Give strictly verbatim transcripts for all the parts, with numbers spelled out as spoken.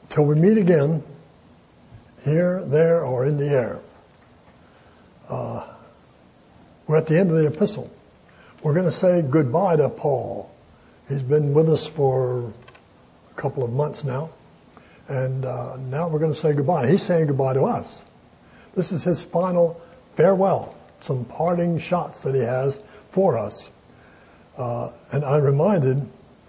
till we meet again, here, there, or in the air. Uh, we're at the end of the epistle. We're going to say goodbye to Paul. He's been with us for a couple of months now. And uh, now we're going to say goodbye. He's saying goodbye to us. This is his final farewell, some parting shots that he has for us. Uh, and I'm reminded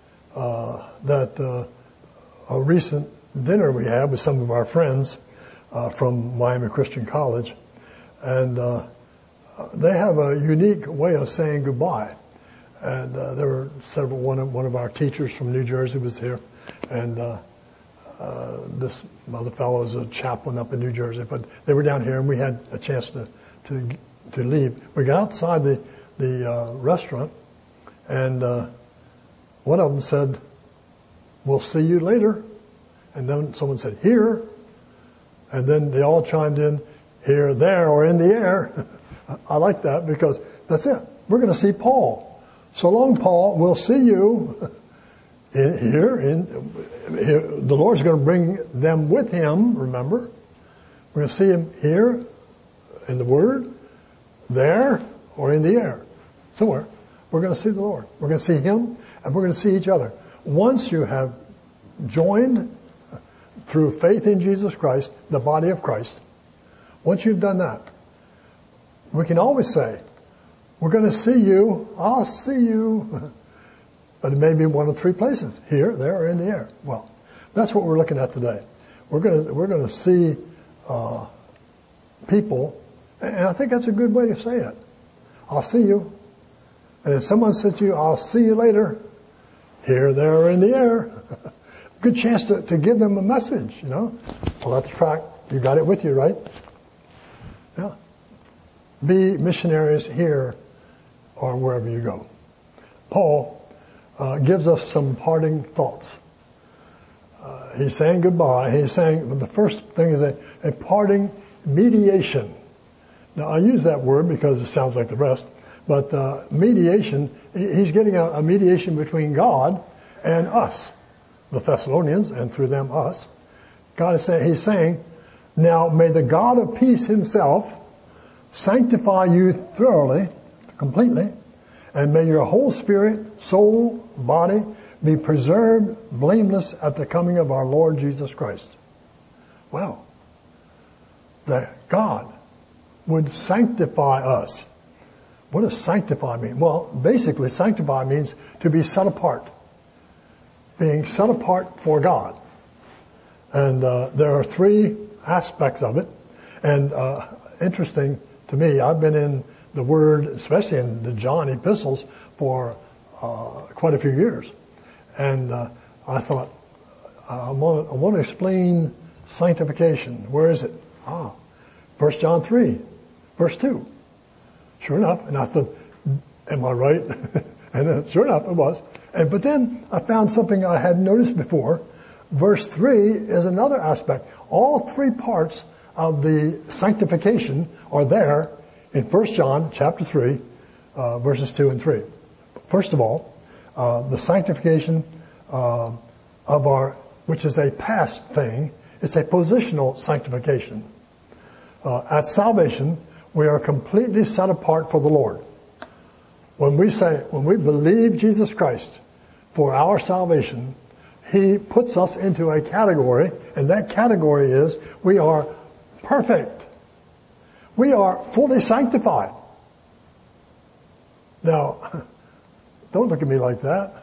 uh, that uh, a recent dinner we had with some of our friends uh, from Miami Christian College, and uh, they have a unique way of saying goodbye. And uh, there were several. One of one of our teachers from New Jersey was here, and uh, uh, this other fellow is a chaplain up in New Jersey. But they were down here, and we had a chance to to to leave. We got outside the the uh, restaurant, and uh, one of them said, "We'll see you later." And then someone said, "Here," and then they all chimed in, "Here, there, or in the air." I like that because that's it. We're going to see Paul. So long, Paul. We'll see you in, here. In, here. The Lord's going to bring them with him, remember. We're going to see him here in the Word, there, or in the air. Somewhere. We're going to see the Lord. We're going to see him, and we're going to see each other. Once you have joined through faith in Jesus Christ, the body of Christ, once you've done that, we can always say, we're going to see you, I'll see you. But it may be one of three places, here, there, or in the air. Well, that's what we're looking at today. We're going to, we're going to see uh, people, and I think that's a good way to say it. I'll see you. And if someone says to you, I'll see you later, here, there, or in the air, good chance to, to give them a message, you know. Pull out the track. You got it with you, right? Yeah. Be missionaries here or wherever you go. Paul uh, gives us some parting thoughts. Uh, he's saying goodbye. He's saying, well, the first thing is a, a parting mediation. Now, I use that word because it sounds like the rest, but uh, mediation, he's getting a, a mediation between God and us, the Thessalonians, and through them us. God is saying, he's saying, now may the God of peace himself sanctify you thoroughly, completely, and may your whole spirit, soul, body be preserved blameless at the coming of our Lord Jesus Christ. Wow. That God would sanctify us. What does sanctify mean? Well, basically, sanctify means to be set apart. Being set apart for God. And uh, there are three aspects of it. And uh, interesting to me, I've been in the Word, especially in the John epistles, for uh, quite a few years. And uh, I thought, I want, I want to explain sanctification. Where is it? Ah, First John three, verse two. Sure enough. And I thought, am I right? And then, sure enough, it was. And, but then I found something I hadn't noticed before. Verse three is another aspect. All three parts of the sanctification are there in First John chapter three, uh, verses two and three. First of all, uh, the sanctification uh, of our, which is a past thing, it's a positional sanctification. Uh, at salvation, we are completely set apart for the Lord. When we say, when we believe Jesus Christ for our salvation, he puts us into a category, and that category is we are perfect. We are fully sanctified. Now, don't look at me like that.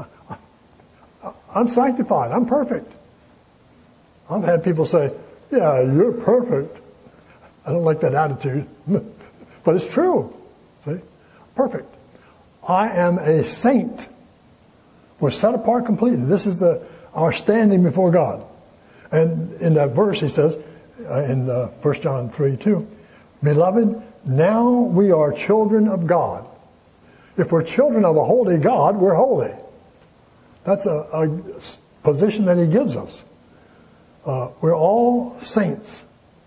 I'm sanctified. I'm perfect. I've had people say, yeah, you're perfect. I don't like that attitude. But it's true. See? Perfect. I am a saint. We're set apart completely. This is the our standing before God. And in that verse he says, uh, in uh, First John three two, Beloved, now we are children of God. If we're children of a holy God, we're holy. That's a, a position that he gives us. Uh, we're all saints.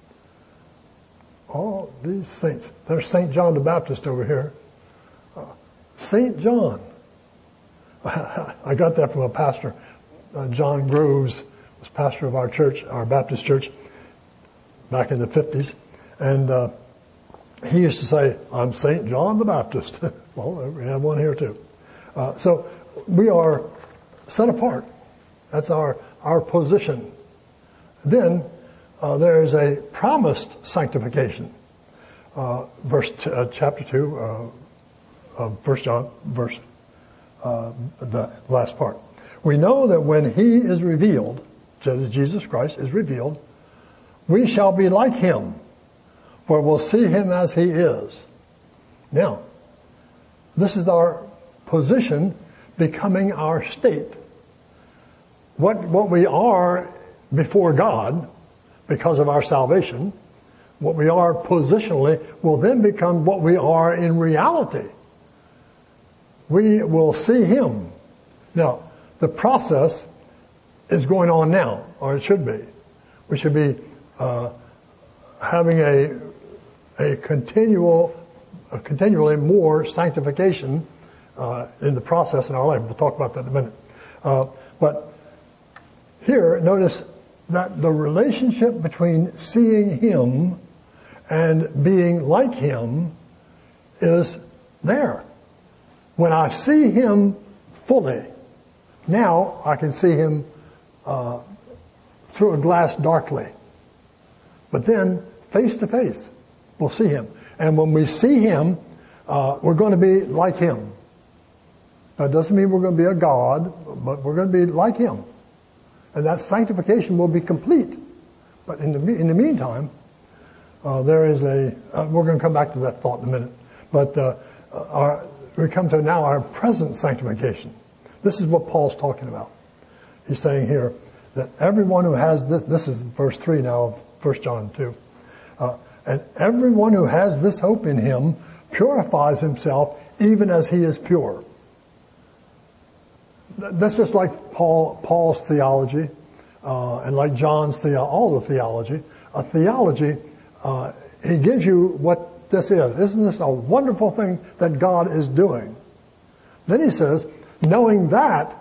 All these saints. There's Saint John the Baptist over here. Uh, Saint John. I got that from a pastor, uh, John Groves, was pastor of our church, our Baptist church, back in the fifties. And uh, he used to say, I'm Saint John the Baptist. Well, we have one here too. Uh, so we are set apart. That's our, our position. Then uh, there is a promised sanctification. Uh, verse t- uh, chapter two uh, of First John, verse uh, the last part. We know that when he is revealed, Jesus Christ is revealed, we shall be like him, for we'll see him as he is. Now, this is our position becoming our state. What, what we are before God, because of our salvation, what we are positionally will then become what we are in reality. We will see him. Now, the process is going on now, or it should be. We should be uh, having a a continual, a continually more sanctification uh, in the process in our life. We'll talk about that in a minute. Uh, but here, notice that the relationship between seeing him and being like him is there. When I see him fully, now I can see him uh, through a glass darkly. But then, face to face, we'll see him. And when we see him, uh, we're going to be like him. That doesn't mean we're going to be a God, but we're going to be like him. And that sanctification will be complete. But in the in the meantime, uh, there is a, uh, we're going to come back to that thought in a minute. But uh, our, we come to now our present sanctification. This is what Paul's talking about. He's saying here that everyone who has this, this is verse three now of First John two. Uh, and everyone who has this hope in him purifies himself even as he is pure. That's just like Paul, Paul's theology, uh, and like John's theo, all the theology. A theology, uh, he gives you what this is. Isn't this a wonderful thing that God is doing? Then he says, knowing that,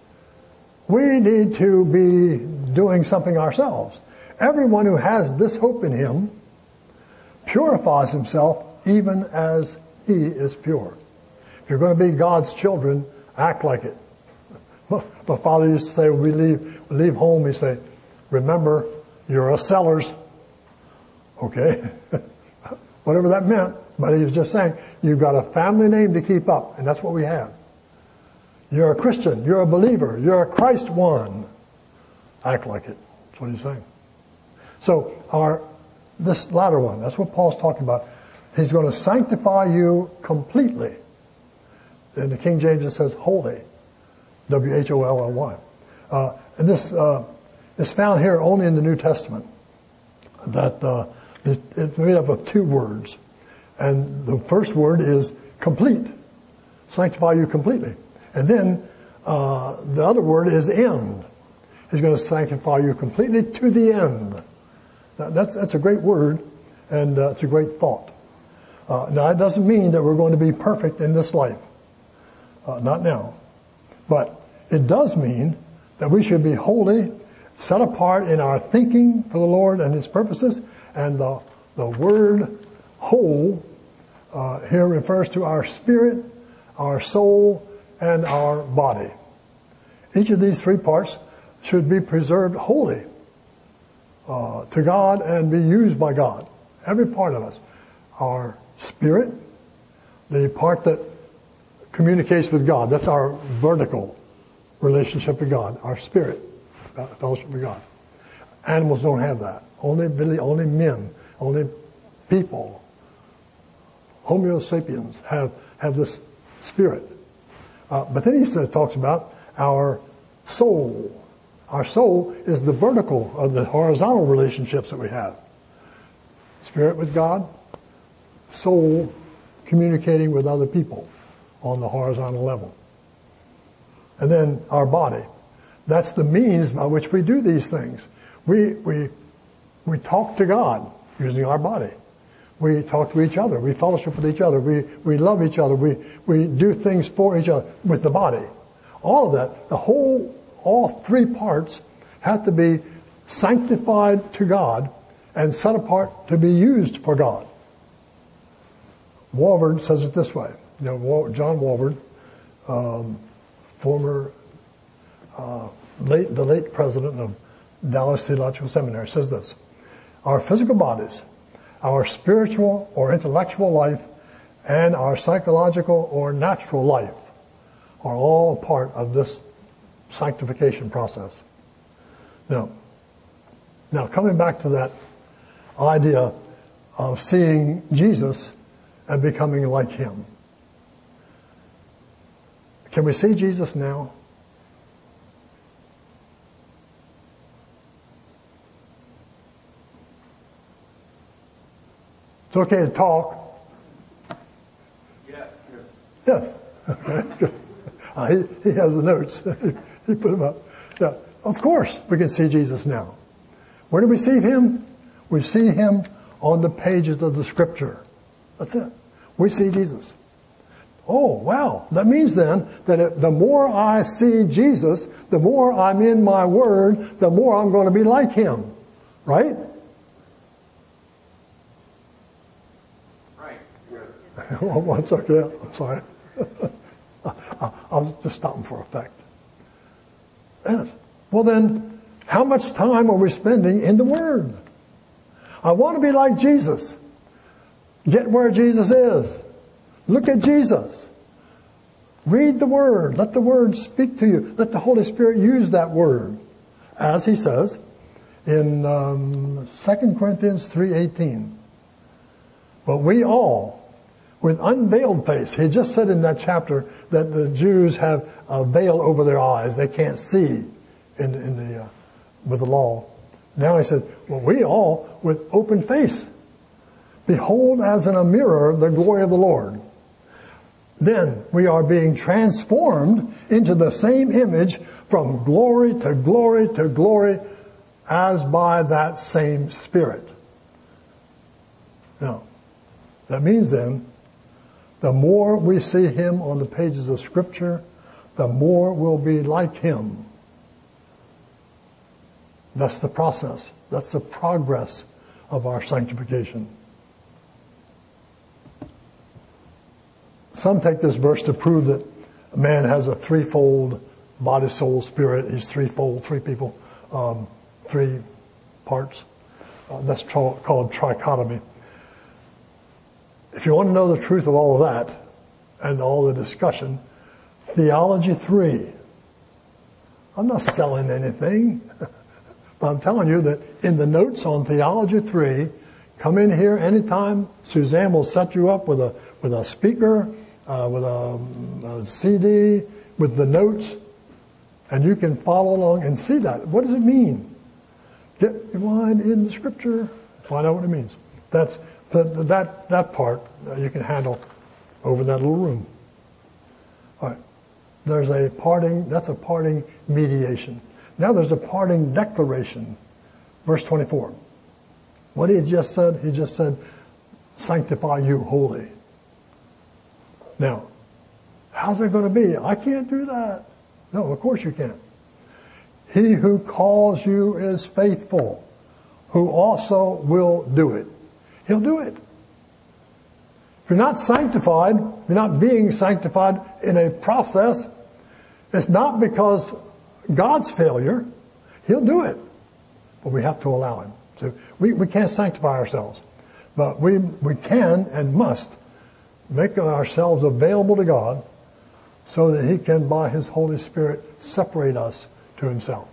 we need to be doing something ourselves. Everyone who has this hope in him purifies himself even as he is pure. If you're going to be God's children, act like it. My father used to say, when we leave, we leave home, he'd say, remember, you're a Sellers. Okay? Whatever that meant. But he was just saying, you've got a family name to keep up, and that's what we have. You're a Christian. You're a believer. You're a Christ one. Act like it. That's what he's saying. So our this latter one, that's what Paul's talking about. He's going to sanctify you completely. In the King James it says holy. W H O L L Y. Uh, and this uh, is found here only in the New Testament. That uh, it, it's made up of two words. And the first word is complete. Sanctify you completely. And then uh, the other word is end. He's going to sanctify you completely to the end. Now, that's, that's a great word, and uh, it's a great thought. Uh, now, it doesn't mean that we're going to be perfect in this life. Uh, not now. But it does mean that we should be holy, set apart in our thinking for the Lord and his purposes. And the, the word whole uh, here refers to our spirit, our soul, and our body. Each of these three parts should be preserved holy uh, to God and be used by God. Every part of us. Our spirit, the part that communicates with God. That's our vertical relationship with God. Our spirit, fellowship with God. Animals don't have that. Only only men, only people, Homo sapiens have have this spirit. Uh, but then he says, talks about our soul. Our soul is the vertical of the horizontal relationships that we have. Spirit with God, soul communicating with other people on the horizontal level. And then our body. That's the means by which we do these things. We we we talk to God using our body. We talk to each other. We fellowship with each other. We we love each other. We we do things for each other with the body. All of that, the whole, all three parts have to be sanctified to God and set apart to be used for God. Walvoord says it this way. You know, John Walvoord, um, former uh, late the late president of Dallas Theological Seminary, says this: our physical bodies, our spiritual or intellectual life, and our psychological or natural life are all part of this sanctification process. Now, now coming back to that idea of seeing Jesus and becoming like him. Can we see Jesus now? It's okay to talk. Yeah. Yes. uh, he, he has the notes. He put them up. Yeah. Of course, we can see Jesus now. Where do we see him? We see him on the pages of the Scripture. That's it. We see Jesus. Oh, wow. That means then that it, the more I see Jesus, the more I'm in my Word, the more I'm going to be like him. Right? Right. Well, it's okay. I'm sorry. I'll just stop him for effect. Yes. Well then, how much time are we spending in the Word? I want to be like Jesus. Get where Jesus is. Look at Jesus. Read the Word. Let the Word speak to you. Let the Holy Spirit use that Word. As he says in um, Second Corinthians three eighteen. But we all, with unveiled face. He just said in that chapter that the Jews have a veil over their eyes. They can't see in, in the uh, with the law. Now he said, well, we all with open face behold as in a mirror the glory of the Lord. Then we are being transformed into the same image from glory to glory to glory as by that same Spirit. Now, that means then, the more we see him on the pages of Scripture, the more we'll be like him. That's the process. That's the progress of our sanctification. Some take this verse to prove that a man has a threefold body, soul, spirit. He's threefold, three people, um, three parts. Uh, that's tra- called trichotomy. If you want to know the truth of all of that and all the discussion, Theology three. I'm not selling anything. But I'm telling you that in the notes on Theology three, come in here anytime. Suzanne will set you up with a with a speaker, uh, with a, a C D, with the notes, and you can follow along and see that. What does it mean? Get your mind in the Scripture. Find out what it means. That's the, the, that that part uh, you can handle over in that little room. All right. There's a parting. That's a parting mediation. Now there's a parting declaration. Verse twenty-four. What he just said, he just said, sanctify you wholly. Now, how's it going to be? I can't do that. No, of course you can't. He who calls you is faithful, who also will do it. He'll do it. If you're not sanctified, you're not being sanctified in a process, it's not because God's failure. He'll do it. But we have to allow him. So we, we can't sanctify ourselves. But we we can and must make ourselves available to God so that he can, by his Holy Spirit, separate us to himself.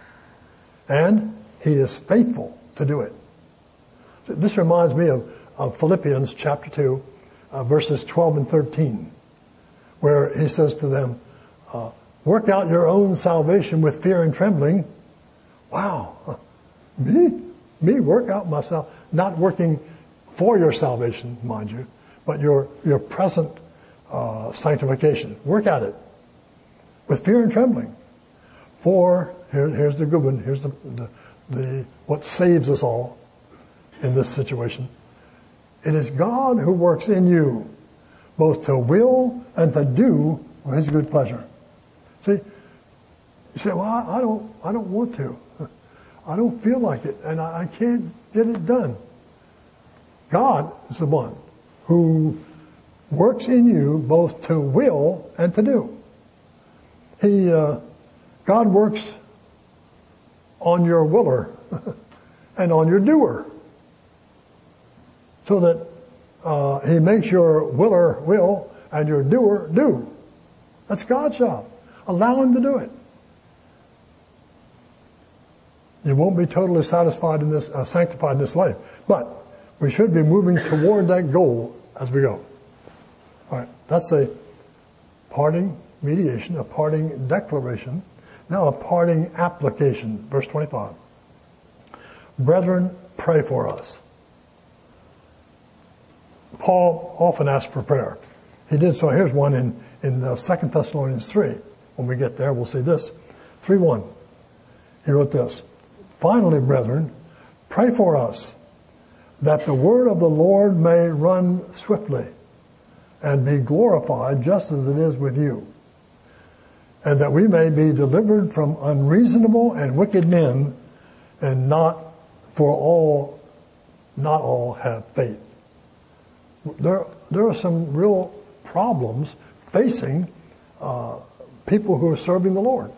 And he is faithful to do it. This reminds me of, of Philippians chapter two, uh, verses twelve and thirteen, where he says to them, uh, work out your own salvation with fear and trembling. Wow. Me? Me work out myself. Not working for your salvation, mind you, but your, your present uh, sanctification. Work at it with fear and trembling. For, here, here's the good one, here's the, the, the what saves us all in this situation. It is God who works in you, both to will and to do for his good pleasure. See, you You say, well, I, I don't, I don't want to. I don't feel like it, and I, I can't get it done. God is the one who works in you both to will and to do. He, uh, God works on your willer and on your doer, so that uh, He makes your willer will and your doer do. That's God's job. Allow Him to do it. You won't be totally satisfied in this, uh, sanctified in this life, but we should be moving toward that goal as we go. All right, that's a parting mediation, a parting declaration. Now a parting application. Verse twenty-five. Brethren, pray for us. Paul often asked for prayer. He did so. Here's one in, in uh, Second Thessalonians three. When we get there, we'll see this. three one. He wrote this. Finally, brethren, pray for us, that the word of the Lord may run swiftly and be glorified just as it is with you, and that we may be delivered from unreasonable and wicked men, and not for all, not all have faith. There, there are some real problems facing uh, people who are serving the Lord.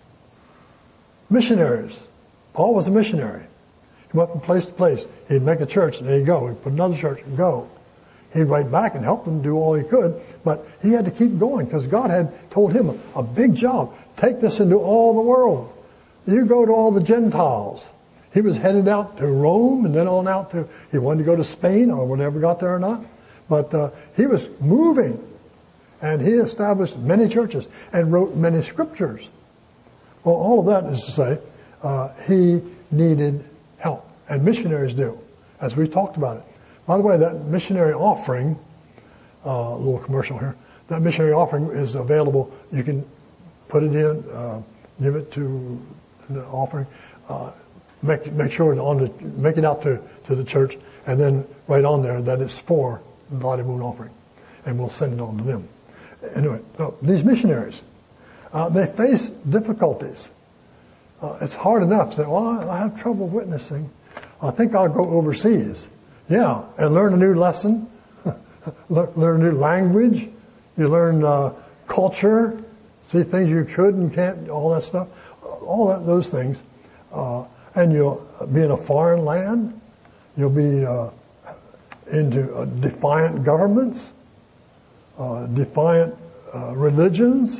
Missionaries. Paul was a missionary. He went from place to place. He'd make a church and he'd go. He'd put another church and go. He'd write back and help them do all he could, but he had to keep going because God had told him a big job. Take this into all the world. You go to all the Gentiles. He was headed out to Rome and then on out to, he wanted to go to Spain or whatever, got there or not. But uh, he was moving, and he established many churches and wrote many scriptures. Well, all of that is to say, uh, he needed help, and missionaries do, as we talked about it. By the way, that missionary offering, uh, a little commercial here, that missionary offering is available. You can put it in, uh, give it to the offering, uh, make make sure on the, make it out to, to the church, and then write on there that it's for the Lottie Moon offering, and we'll send it on to them. Anyway, so these missionaries, uh, they face difficulties. Uh, it's hard enough to say, well, I have trouble witnessing. I think I'll go overseas. Yeah, and learn a new lesson, learn a new language. You learn uh, culture, see things you could and can't, all that stuff, all that, those things. Uh, and you'll be in a foreign land. You'll be uh, into uh, defiant governments, uh, defiant uh, religions.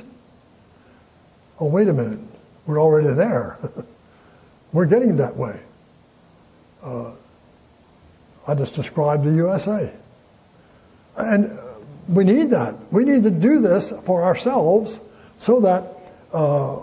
Oh, wait a minute. We're already there. We're getting that way. Uh, I just described the U S A. And we need that. We need to do this for ourselves so that uh,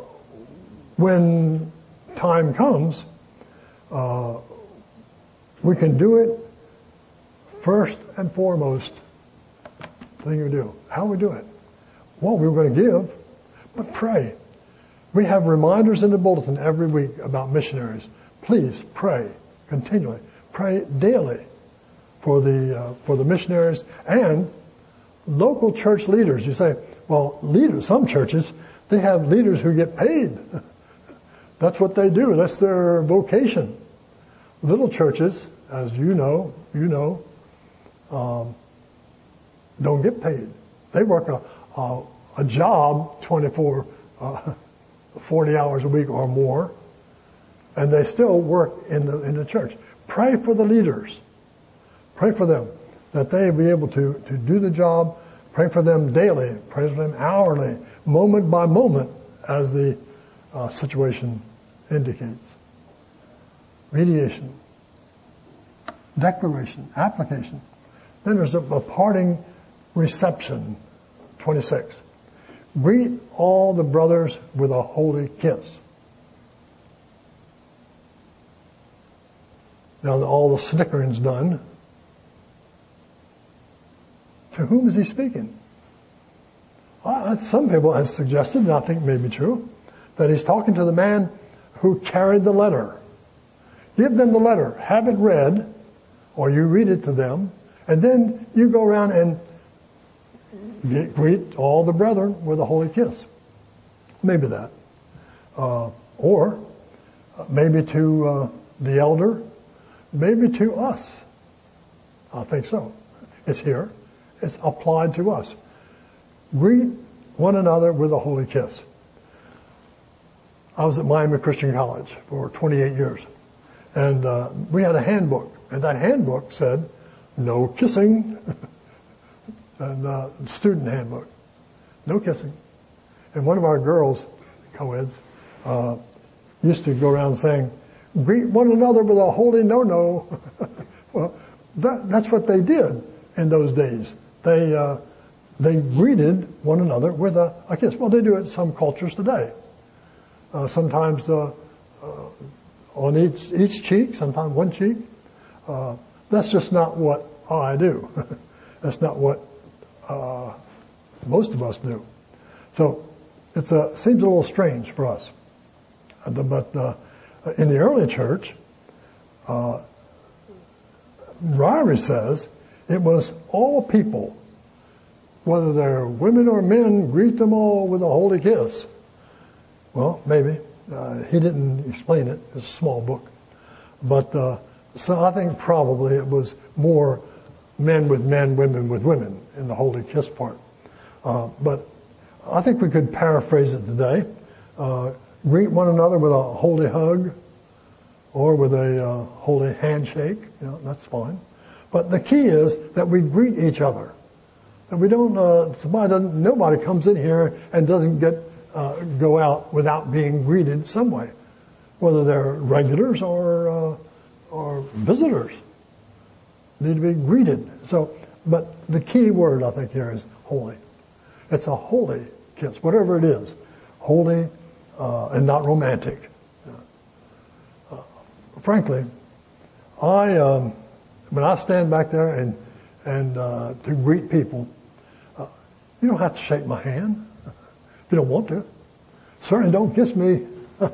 when time comes, uh, we can do it first and foremost. Thing we do. How we do it? Well, we're going to give, but pray. We have reminders in the bulletin every week about missionaries. Please pray continually. Pray daily for the uh, for the missionaries and local church leaders. You say, well, leaders, some churches, they have leaders who get paid. That's what they do. That's their vocation. Little churches, as you know, you know, um, don't get paid. They work a a, a job twenty-four, uh, forty hours a week or more, and they still work in the in the church. Pray for the leaders. Pray for them that they be able to, to do the job. Pray for them daily. Pray for them hourly, moment by moment, as the uh, situation indicates. Mediation, declaration, application. Then there's a, a parting reception, twenty-six. Greet all the brothers with a holy kiss. Now that all the snickering's done, to whom is he speaking? Well, some people have suggested, and I think may be true, that he's talking to the man who carried the letter. Give them the letter, have it read, or you read it to them, and then you go around and greet all the brethren with a holy kiss. Maybe that. uh, or maybe to uh, the elder, maybe to us. I think so. It's here. It's applied to us. Greet one another with a holy kiss. I was at Miami Christian College for twenty-eight years. And uh, we had a handbook. And that handbook said, no kissing. and uh, student handbook. No kissing. And one of our girls, co-eds, uh, used to go around saying, greet one another with a holy no-no. Well, that, that's what they did in those days. They uh, they greeted one another with a, a kiss. Well, they do it in some cultures today. Uh, sometimes uh, uh, on each each cheek, sometimes one cheek. Uh, that's just not what I do. That's not what uh, most of us do. So it seems a little strange for us. But uh, in the early church, uh, Ryrie says it was all people, whether they're women or men, greet them all with a holy kiss. Well, maybe. Uh, he didn't explain it. It's a small book. But uh, so I think probably it was more men with men, women with women in the holy kiss part. Uh, but I think we could paraphrase it today. Uh, greet one another with a holy hug or with a uh, holy handshake. You know, that's fine. But the key is that we greet each other. That we don't, uh, somebody doesn't, nobody comes in here and doesn't get, uh, go out without being greeted some way. Whether they're regulars or, uh, or visitors. Need to be greeted. So, but the key word I think here is holy. It's a holy kiss, whatever it is. Holy, uh, and not romantic. Uh, frankly, I, um, when I stand back there and, and, uh, to greet people, uh, you don't have to shake my hand if you don't want to. Certainly don't kiss me.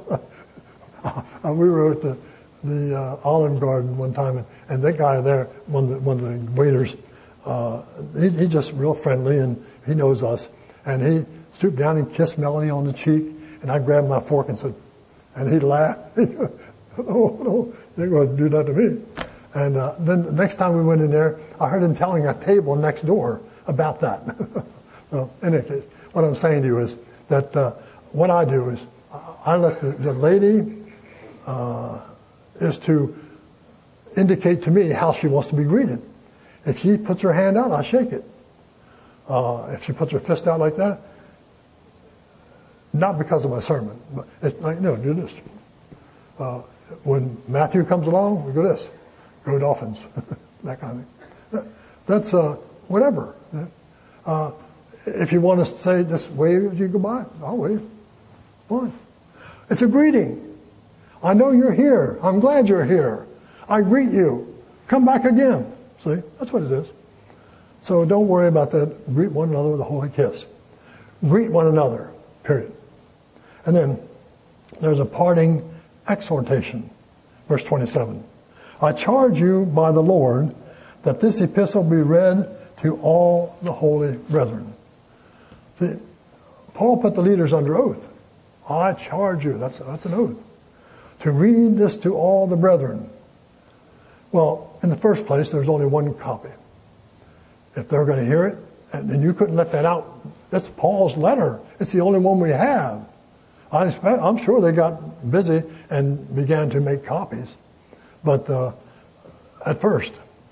We were at the, the, uh, Olive Garden one time and, and that guy there, one of the, one of the waiters, uh, he, he's just real friendly and he knows us. And he stooped down and kissed Melanie on the cheek. And I grabbed my fork and said, and he laughed. Oh, no, you're going to do that to me. And uh, then the next time we went in there, I heard him telling a table next door about that. So in any case, what I'm saying to you is that uh, what I do is I let the, the lady uh, is to indicate to me how she wants to be greeted. If she puts her hand out, I shake it. Uh, if she puts her fist out like that, not because of my sermon, but it's like, no, do this. Uh, when Matthew comes along, we go this. Go Dolphins. That kind of thing. That, that's, uh, whatever. Uh, if you want to say, just wave as you go by, I'll wave. Fine. It's a greeting. I know you're here. I'm glad you're here. I greet you. Come back again. See? That's what it is. So don't worry about that. Greet one another with a holy kiss. Greet one another. Period. And then there's a parting exhortation. Verse twenty-seven. I charge you by the Lord that this epistle be read to all the holy brethren. See, Paul put the leaders under oath. I charge you. That's, that's an oath. To read this to all the brethren. Well, in the first place, there's only one copy. If they're going to hear it, and, and you couldn't let that out. That's Paul's letter. It's the only one we have. I expect, I'm sure they got busy and began to make copies. But uh, at first,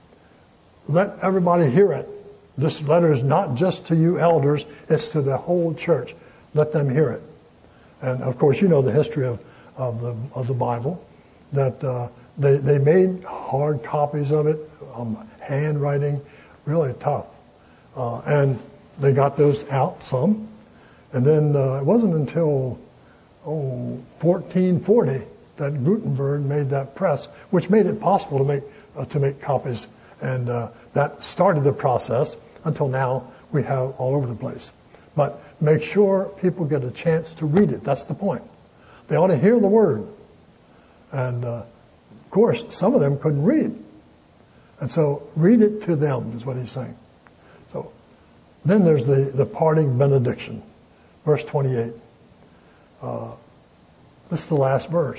let everybody hear it. This letter is not just to you elders, it's to the whole church. Let them hear it. And of course, you know the history of, of, the, of the Bible, that uh, they, they made hard copies of it, um, handwriting, really tough. Uh, and they got those out, some. And then uh, it wasn't until, oh, fourteen forty that Gutenberg made that press, which made it possible to make, uh, to make copies. And uh, that started the process until now we have all over the place. But make sure people get a chance to read it. That's the point. They ought to hear the word. And uh, of course, some of them couldn't read. And so read it to them is what he's saying. So then there's the, the parting benediction. Verse twenty-eight. Uh, This is the last verse.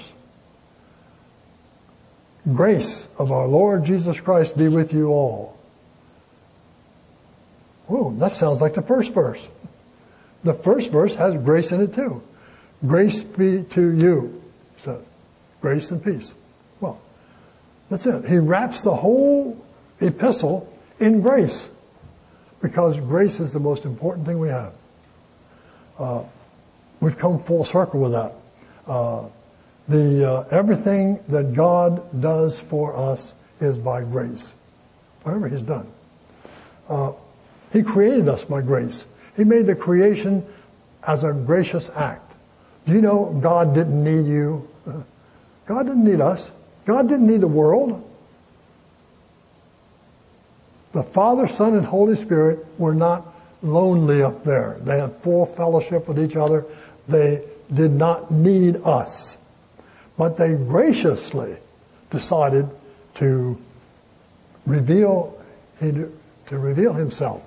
Grace of our Lord Jesus Christ be with you all. Whoa, that sounds like the first verse. The first verse has grace in it too. Grace be to you. So, grace and peace. Well, that's it. He wraps the whole epistle in grace, because grace is the most important thing we have. Uh, we've come full circle with that. Uh, the uh, everything that God does for us is by grace. Whatever He's done. Uh, he created us by grace. He made the creation as a gracious act. Do you know God didn't need you? God didn't need us. God didn't need the world. The Father, Son, and Holy Spirit were not lonely up there. They had full fellowship with each other. They did not need us. But they graciously decided to reveal, to reveal Himself.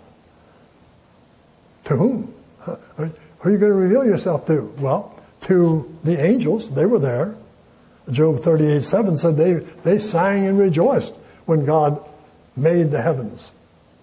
To whom? Who are you going to reveal yourself to? Well, to the angels. They were there. Job thirty-eight seven said they, they sang and rejoiced when God made the heavens.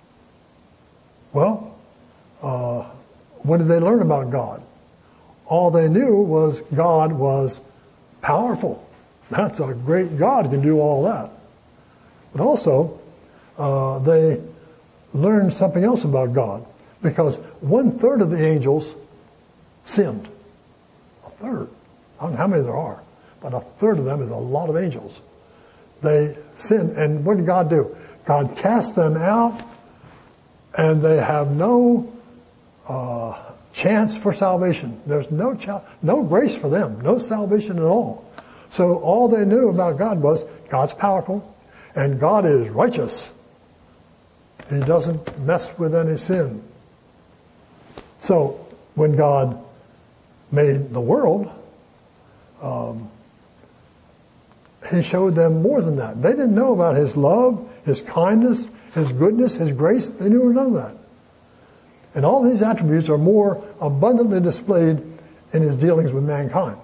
Well, uh, what did they learn about God? All they knew was God was powerful. That's a great God who can do all that. But also, uh, they learned something else about God, because one third of the angels sinned. A third. I don't know how many there are, but a third of them is a lot of angels. They sinned, and what did God do? God cast them out, and they have no uh, chance for salvation. There's no ch- no grace for them, no salvation at all. So all they knew about God was God's powerful, and God is righteous. He doesn't mess with any sin. So when God made the world, um, He showed them more than that. They didn't know about His love, His kindness, His goodness, His grace. They knew none of that. And all these attributes are more abundantly displayed in His dealings with mankind.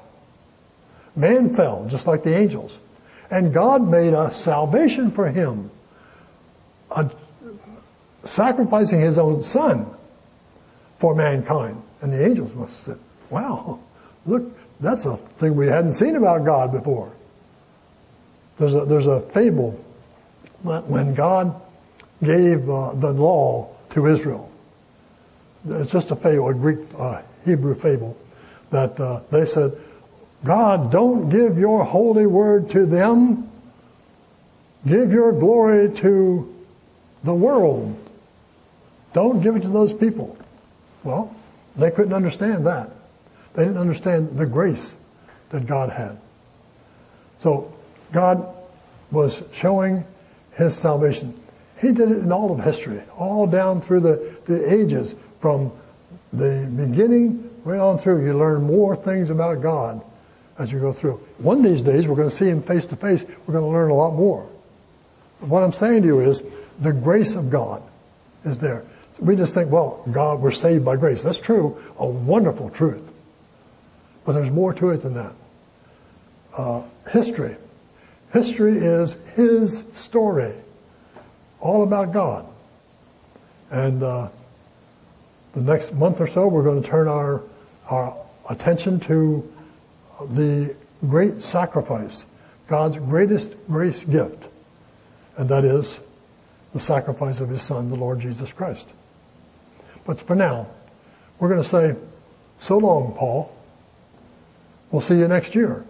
Man fell, just like the angels. And God made a salvation for him, a, sacrificing His own Son for mankind. And the angels must have said, wow, look, that's a thing we hadn't seen about God before. There's a, there's a fable that when God gave uh, the law to Israel, it's just a fable, a Greek, uh, Hebrew fable, that uh, they said, God, don't give your holy word to them. Give your glory to the world. Don't give it to those people. Well, they couldn't understand that. They didn't understand the grace that God had. So God was showing His salvation. He did it in all of history, all down through the, the ages. From the beginning right on through, you learn more things about God as you go through. One of these days, we're going to see Him face to face. We're going to learn a lot more. But what I'm saying to you is, the grace of God is there. We just think, well, God, we're saved by grace. That's true, a wonderful truth. But there's more to it than that. Uh, history. History is His story. All about God. And uh, the next month or so, we're going to turn our, our attention to the great sacrifice, God's greatest grace gift. And that is the sacrifice of His Son, the Lord Jesus Christ. But for now, we're going to say, so long, Paul. We'll see you next year.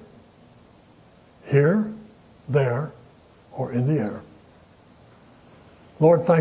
Here, there, or in the air. Lord, thank